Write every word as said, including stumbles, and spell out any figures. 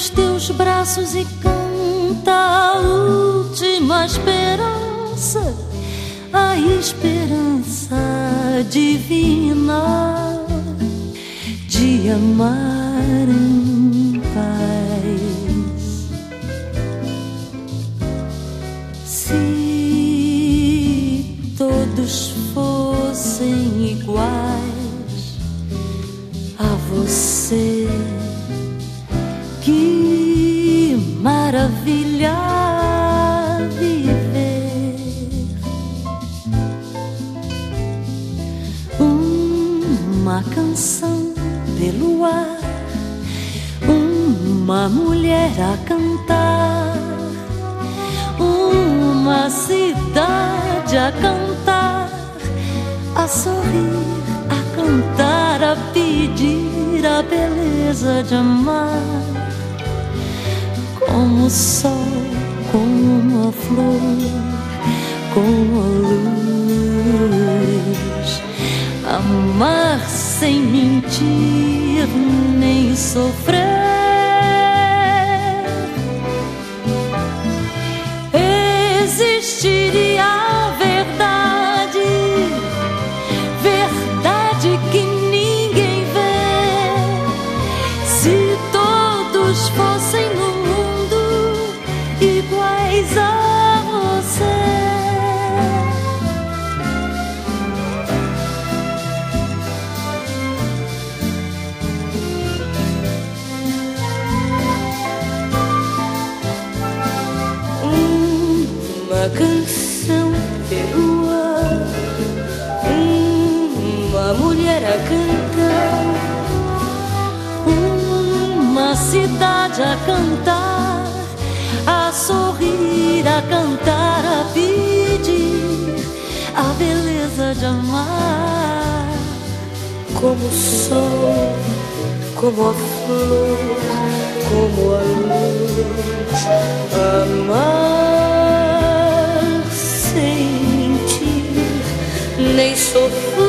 nos teus braços e canta a última esperança, a esperança divina de amar em paz. Se todos fossem iguais a você, que maravilha viver. Uma canção pelo ar, uma mulher a cantar, uma cidade a cantar, a sorrir, a cantar, a pedir a beleza de amar. Como o sol, como a flor, como a luz, amar sem mentir nem sofrer. Existiria a verdade, verdade que ninguém vê, se todos fossem no mundo iguais a você. Uma canção pelo ar, uma mulher a cantar, uma cidade a cantar, a sorrir, a cantar, a pedir a beleza de amar. Como o sol, como a flor, como a luz, amar sem mentir nem sofrer.